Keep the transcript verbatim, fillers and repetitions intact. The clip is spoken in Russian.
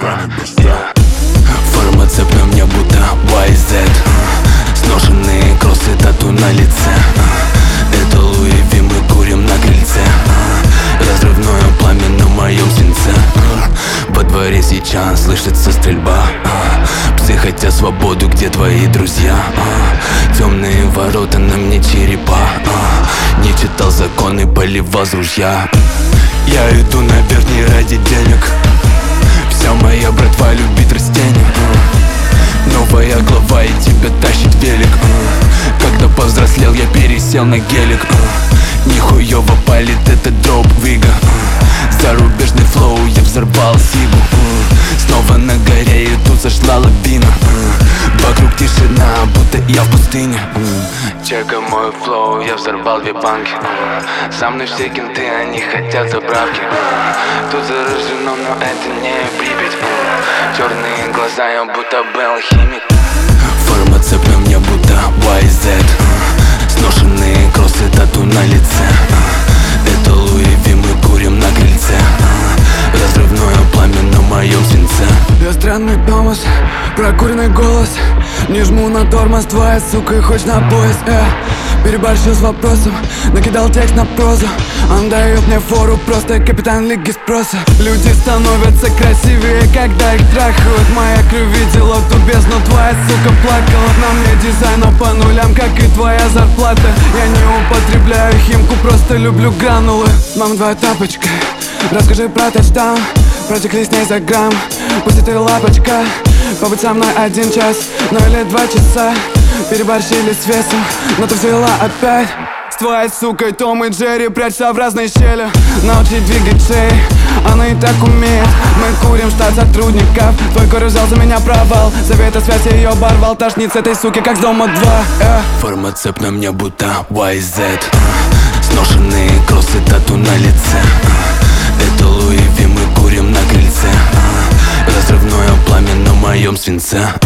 Форма цепь на мне будто уай зет. Сношенные кроссы, тату на лице. Это Луи Ви, мы курим на крыльце. Разрывное пламя на моем свинце. Во дворе сейчас слышится стрельба. Псы хотят свободу, где твои друзья? Темные ворота, на мне черепа. Не читал законы, поливал с ружья. Я иду наверх не ради денег. Вся моя братва любит растения. Новая глава и тебя тащит велик. Когда повзрослел, я пересел на гелик. Нихуёво палит этот дроп Вига. Зарубежный флоу, я взорвал сигу. Снова на горе и тут зашла лавина. Вокруг тишина, будто я в пустыне. Чекай мой флоу, я взорвал две банки. Со мной все кенты, они хотят заправки. Тут заражено, но это не Припять. Черные глаза, я будто был алхимик. Форма цепь на мне будто уай зет. Сношенные кроссы, тату на лице. Это Луи Ви, мы курим на крыльце. Разрывное пламя на моем свинце. Я странный Томас, прокуренный голос. Не жму на тормоз, твоя сука и хочешь на поезд, э. Переборщил с вопросом, накидал текст на прозу. Он дает мне фору, просто капитан лиги спроса. Люди становятся красивее, когда их трахают. Моя кровь видела в ту бездну, твоя сука плакала. На мне дизайн, но по нулям, как и твоя зарплата. Я не употребляю химку, просто люблю гранулы. Мам, твоя тапочка, расскажи про тачдаун. Протекли с ней за грамм, пусть ты лапочка. Побудь со мной один час, ну или два часа. Переборщили с весом, но ты взяла опять. С твоей сукой Том и Джерри прячься в разные щели. Научи двигать шеи, она и так умеет. Мы курим штат сотрудников. Твой кореш взял за меня провал. Завета связь, я ее оборвал. Тошнит с этой суки, как с дома два, э. Форма цепь на мне будто уай зет. Сношенные кроссы, тату на лице. Это Луи Ви, мы курим на крыльце. Разрывное пламя на моем свинце.